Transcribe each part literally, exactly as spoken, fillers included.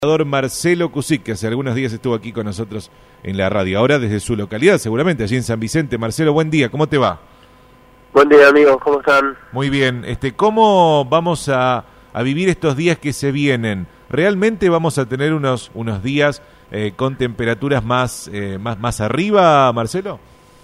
Marcelo Cusic, que hace algunos días estuvo aquí con nosotros en la radio, ahora desde su localidad, seguramente allí en San Vicente. Marcelo, buen día, ¿cómo te va? Buen día, amigos, ¿cómo están? Muy bien. Este, ¿cómo vamos a, a vivir estos días que se vienen? ¿Realmente vamos a tener unos unos días eh, con temperaturas más, eh, más más arriba, Marcelo?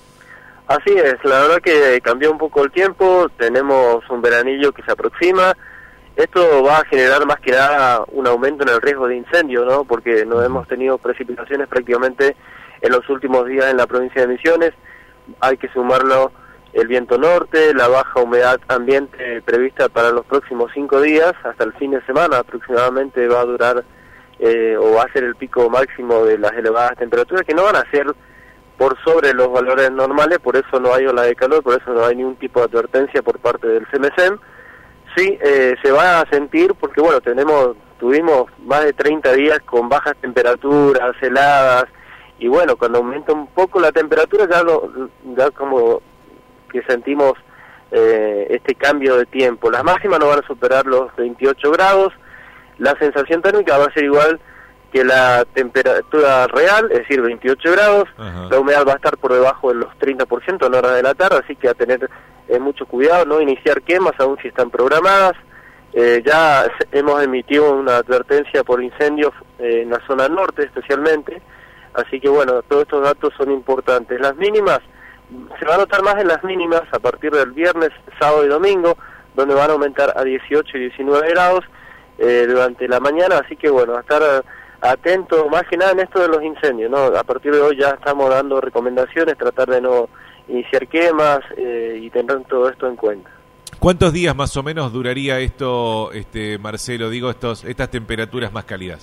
Así es, la verdad que cambió un poco el tiempo, tenemos un veranillo que se aproxima. Esto va a generar más que nada un aumento en el riesgo de incendio, ¿no? Porque no hemos tenido precipitaciones prácticamente en los últimos días en la provincia de Misiones. Hay que sumarlo el viento norte, la baja humedad ambiente prevista para los próximos cinco días, hasta el fin de semana aproximadamente va a durar eh, o va a ser el pico máximo de las elevadas temperaturas, que no van a ser por sobre los valores normales, por eso no hay ola de calor, por eso no hay ningún tipo de advertencia por parte del C M S E M. Sí, eh, se va a sentir porque, bueno, tenemos tuvimos más de treinta días con bajas temperaturas, heladas, y bueno, cuando aumenta un poco la temperatura ya, lo, ya como que sentimos eh, este cambio de tiempo. Las máximas no van a superar los veintiocho grados, la sensación térmica va a ser igual que la temperatura real, es decir, veintiocho grados. Ajá. La humedad va a estar por debajo de los treinta por ciento en horas de la tarde, así que a tener eh, mucho cuidado, no iniciar quemas aún si están programadas. Eh, ya hemos emitido una advertencia por incendios eh, en la zona norte especialmente, así que bueno, todos estos datos son importantes. Las mínimas, se va a notar más en las mínimas a partir del viernes, sábado y domingo, donde van a aumentar a dieciocho y diecinueve grados eh, durante la mañana, así que bueno, a estar atento más que nada en esto de los incendios, ¿no? A partir de hoy ya estamos dando recomendaciones, tratar de no iniciar quemas eh, y tener todo esto en cuenta. ¿Cuántos días más o menos duraría esto, este Marcelo, digo, estos estas temperaturas más cálidas?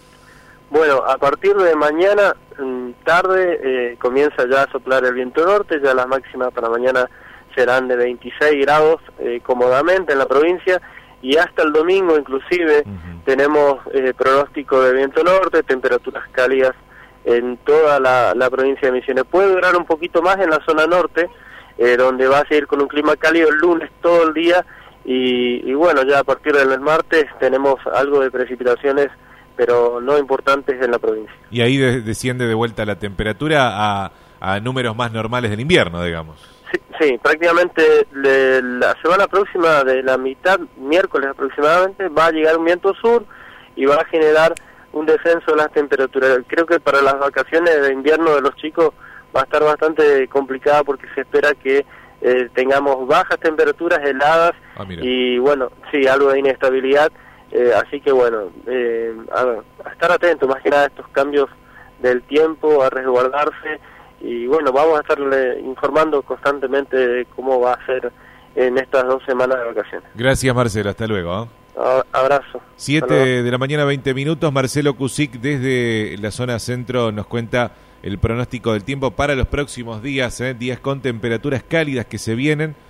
Bueno, a partir de mañana tarde eh, comienza ya a soplar el viento norte, ya las máximas para mañana serán de veintiséis grados eh, cómodamente en la provincia, y hasta el domingo inclusive uh-huh. tenemos eh, pronóstico de viento norte, temperaturas cálidas en toda la, la provincia de Misiones. Puede durar un poquito más en la zona norte, eh, donde va a seguir con un clima cálido el lunes todo el día, y, y bueno, ya a partir del martes tenemos algo de precipitaciones, pero no importantes en la provincia. Y ahí de, desciende de vuelta la temperatura a, a números más normales del invierno, digamos. Sí, sí, prácticamente de la semana próxima, de la mitad, miércoles aproximadamente, va a llegar un viento sur y va a generar un descenso de las temperaturas. Creo que para las vacaciones de invierno de los chicos va a estar bastante complicada porque se espera que eh, tengamos bajas temperaturas, heladas ah, y bueno, sí, algo de inestabilidad. Eh, así que bueno, eh, a, a estar atento más que nada a estos cambios del tiempo, a resguardarse. Y bueno, vamos a estarle informando constantemente de cómo va a ser en estas dos semanas de vacaciones. Gracias, Marcelo, hasta luego. ¿eh? Abrazo. siete de la mañana, veinte minutos. Marcelo Cusic desde la zona centro nos cuenta el pronóstico del tiempo para los próximos días, ¿eh? días con temperaturas cálidas que se vienen.